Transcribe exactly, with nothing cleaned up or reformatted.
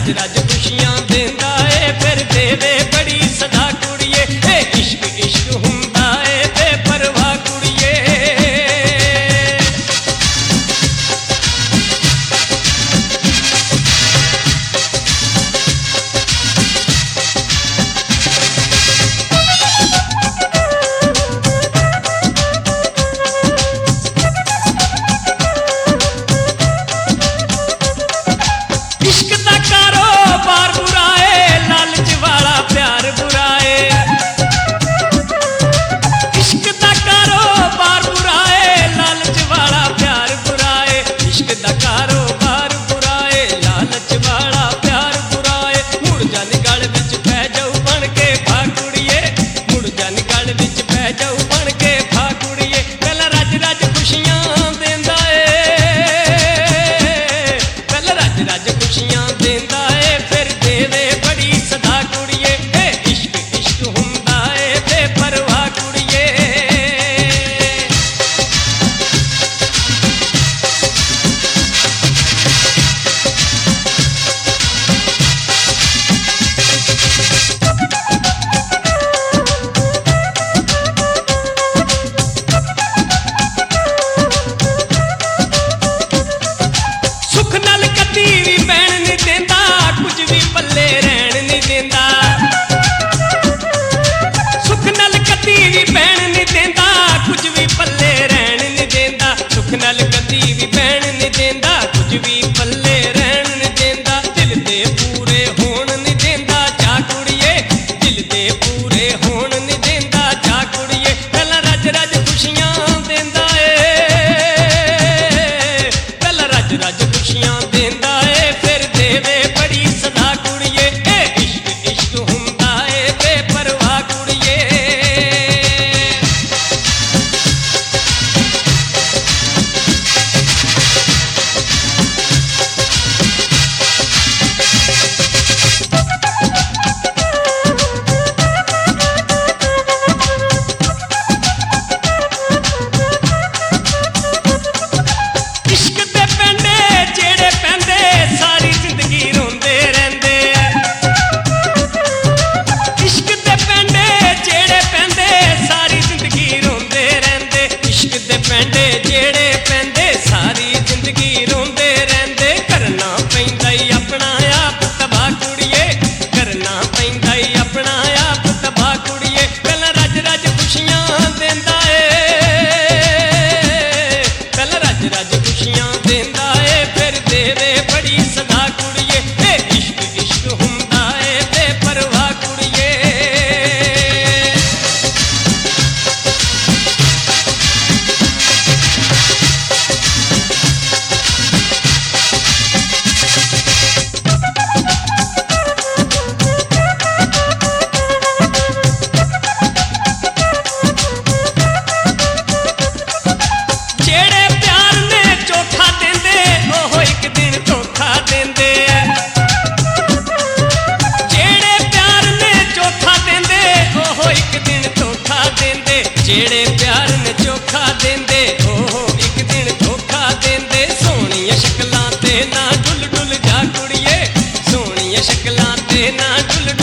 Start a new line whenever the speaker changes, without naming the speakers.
रज रज खुशियां देंदा ए फिर देवे बड़ी सदा कुड़िए ए इश्क इश्क हुंदा ए बेपरवाह कुड़िए। इश्क दा कारोबार बुरा है लालच वाला प्यार बुरा है। इश्क दा कारोबार बुरा है लालच वाला प्यार बुरा है। इश्क दा कारोबार बुरा है लालच वाला प्यार बुरा है। मुड़ जा निगल विच पै जाऊ बन के भा कुड़िए मुड़ जा निगल विच पै जाऊ बन के भा कुड़िए। पहला रज रज खुशियां देंदा ए पहला रज रज खुशियां देंदा ए फिर देवे बड़ी सदा कुड़िए ए इश्क इश्क हुंदा ए बेपरवाह कुड़िए। सुख नाल कदी भी बैण नहीं देंदा कुछ भी पल्ले रहन नहीं देंदा। सुख नाल कदी भी बैण नहीं देंदा कुछ भी पल्ले रहन नहीं देंदा। सुख नाल कदी भी बैण नहीं देंदा कुछ भी पल्ले रहन नहीं देंदा। दिल दे पूरे होण नहीं देंदा जा कुड़िए दिल दे पूरे होण नहीं देंदा जा कुड़िए। पहला रज रज खुशियां देंदा ए पहला रज रज खुशियां देंदा ए फिर देवे बड़ी सदा कुड़िए ए इश्क इश्क हुंदा ए बेपरवाह कुड़िए। इश्क दे पैंडे जेड़े पैंदे सारी जिंदगी रोंदे रहिंदे। इश्क दे पैंडे जेड़े पैंदे सारी जिंदगी रोंदे रहिंदे। इश्क दे पैंडे जेड़े पैंदे सारी जिंदगी रोंदे रहिंदे। करना पैंदा ई अपना आप तबाह कुड़िए करना पैंदा ई अपना आप तबाह कुड़िए। पहला रज रज खुशियां देंदा ए पहला रज रज खुशियां देंदा ए फिर देवे बड़ी सदा कुड़िए ए इश्क इश्क हुंदा ए बेपरवाह कुड़िए। जेड़े प्यार ने चोखा देंदे ओह एक दिन धोखा देंदे। जेड़े प्यार ने चोखा देंदे ओह एक दिन धोखा देंदे। जेड़े प्यार ने चोखा देंदे ओह एक दिन धोखा देंदे। सोहणियां शक्लां ते ना डुल डुल जा कुड़िए सोहणियां शक्लां ते ना डुल